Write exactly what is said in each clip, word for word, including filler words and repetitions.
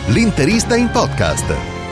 L'interista in podcast.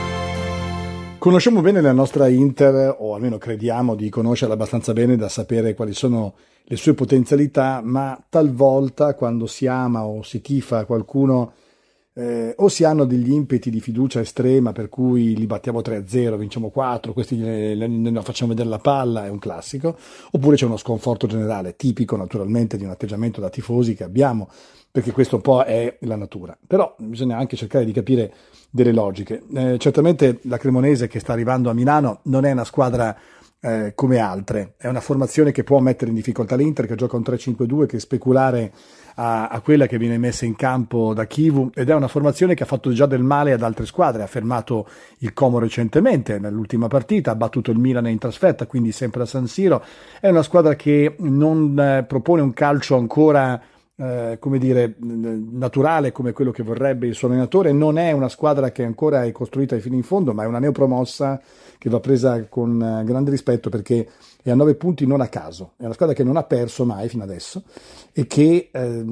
Conosciamo bene la nostra Inter, o almeno crediamo di conoscerla abbastanza bene da sapere quali sono le sue potenzialità, ma talvolta quando si ama o si tifa qualcuno eh, o si hanno degli impeti di fiducia estrema per cui li battiamo tre a zero, vinciamo quattro, questi ne facciamo vedere la palla, è un classico, oppure c'è uno sconforto generale, tipico naturalmente di un atteggiamento da tifosi che abbiamo, perché questo un po' è la natura. Però bisogna anche cercare di capire delle logiche. Eh, certamente la Cremonese che sta arrivando a Milano non è una squadra eh, come altre, è una formazione che può mettere in difficoltà l'Inter, che gioca un tre cinque due, che speculare a, a quella che viene messa in campo da Chivu, ed è una formazione che ha fatto già del male ad altre squadre, ha fermato il Como recentemente nell'ultima partita, ha battuto il Milan in trasferta, quindi sempre a San Siro. È una squadra che non eh, propone un calcio ancora Eh, come dire, naturale come quello che vorrebbe il suo allenatore. Non è una squadra che ancora è costruita fino in fondo, ma è una neopromossa che va presa con eh, grande rispetto, perché è a nove punti non a caso, è una squadra che non ha perso mai fino adesso e che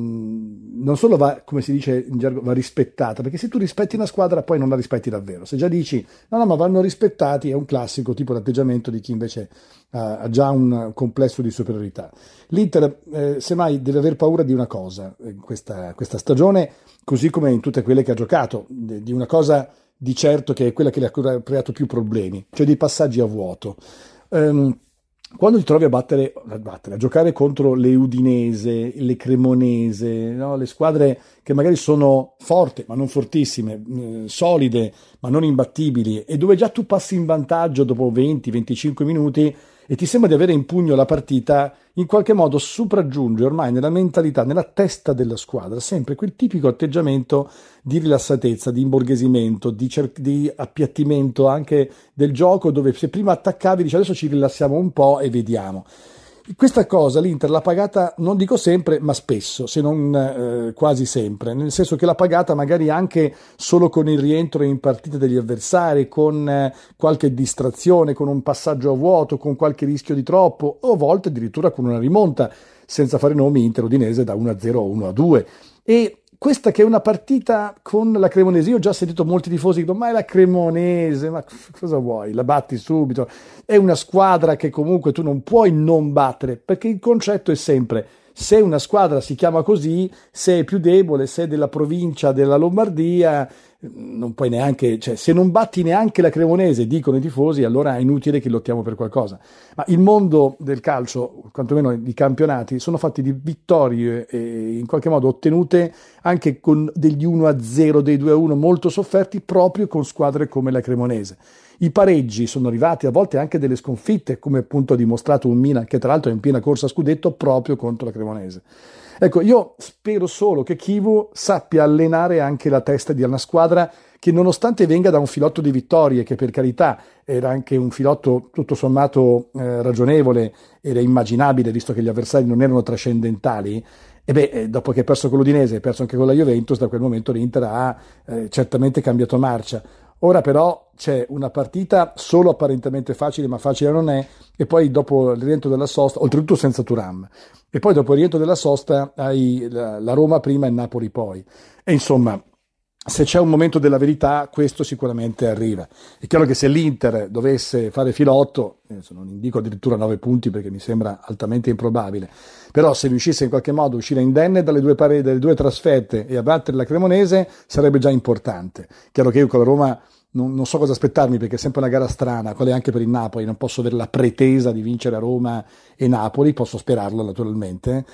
ehm, non solo va, come si dice in gergo, va rispettata, perché se tu rispetti una squadra poi non la rispetti davvero. Se già dici no no ma vanno rispettati, è un classico tipo di atteggiamento di chi invece uh, ha già un complesso di superiorità. L'Inter eh, semmai deve aver paura di una cosa in questa, questa stagione, così come in tutte quelle che ha giocato, di una cosa di certo che è quella che le ha creato più problemi, cioè dei passaggi a vuoto. Um, Quando ti trovi a battere, a battere, a giocare contro le Udinese, le Cremonese, no? Le squadre che magari sono forti ma non fortissime, eh, solide ma non imbattibili, e dove già tu passi in vantaggio dopo venti venticinque minuti e ti sembra di avere in pugno la partita, in qualche modo sopraggiunge ormai nella mentalità, nella testa della squadra, sempre quel tipico atteggiamento di rilassatezza, di imborghesimento, di, cer- di appiattimento anche del gioco, dove se prima attaccavi dici adesso ci rilassiamo un po' e vediamo. Questa cosa l'Inter l'ha pagata, non dico sempre, ma spesso, se non eh, quasi sempre, nel senso che l'ha pagata magari anche solo con il rientro in partita degli avversari, con eh, qualche distrazione, con un passaggio a vuoto, con qualche rischio di troppo, o a volte addirittura con una rimonta, senza fare nomi, Inter Udinese da uno a zero o uno a due. E questa che è una partita con la Cremonese, io ho già sentito molti tifosi che dicono ma è la Cremonese, ma cosa vuoi, la batti subito, è una squadra che comunque tu non puoi non battere, perché il concetto è sempre se una squadra si chiama così, se è più debole, se è della provincia della Lombardia, non puoi neanche, cioè se non batti neanche la Cremonese, dicono i tifosi, allora è inutile che lottiamo per qualcosa. Ma il mondo del calcio, quantomeno i campionati, sono fatti di vittorie eh, in qualche modo ottenute anche con degli uno a zero, dei due a uno molto sofferti, proprio con squadre come la Cremonese. I pareggi sono arrivati, a volte anche delle sconfitte, come appunto ha dimostrato un Milan che tra l'altro è in piena corsa a scudetto proprio contro la Cremonese. Ecco, io spero solo che Chivu sappia allenare anche la testa di una squadra che, nonostante venga da un filotto di vittorie, che per carità era anche un filotto tutto sommato eh, ragionevole ed è immaginabile, visto che gli avversari non erano trascendentali, e beh, dopo che ha perso con l'Udinese e ha perso anche con la Juventus, da quel momento l'Inter ha eh, certamente cambiato marcia. Ora però c'è una partita solo apparentemente facile, ma facile non è, e poi dopo il rientro della sosta, oltretutto senza Thuram, e poi dopo il rientro della sosta hai la, la Roma prima e il Napoli poi. E insomma, se c'è un momento della verità, questo sicuramente arriva. È chiaro che se l'Inter dovesse fare filotto, non indico addirittura nove punti perché mi sembra altamente improbabile, però se riuscisse in qualche modo a uscire indenne dalle due, pare, dalle due trasferte e a battere la Cremonese, sarebbe già importante. Chiaro che io con la Roma non, non so cosa aspettarmi, perché è sempre una gara strana, quale anche per il Napoli, non posso avere la pretesa di vincere a Roma e Napoli, posso sperarlo naturalmente,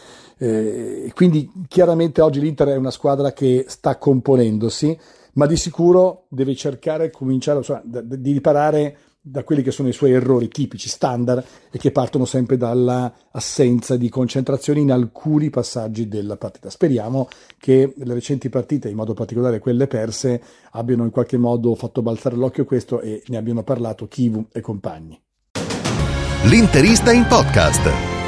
eh, quindi chiaramente oggi l'Inter è una squadra che sta componendosi, ma di sicuro deve cercare cominciare insomma, di riparare da quelli che sono i suoi errori tipici, standard, e che partono sempre dalla assenza di concentrazione in alcuni passaggi della partita. Speriamo che le recenti partite, in modo particolare quelle perse, abbiano in qualche modo fatto balzare l'occhio a questo e ne abbiano parlato Chivu e compagni. L'interista in podcast.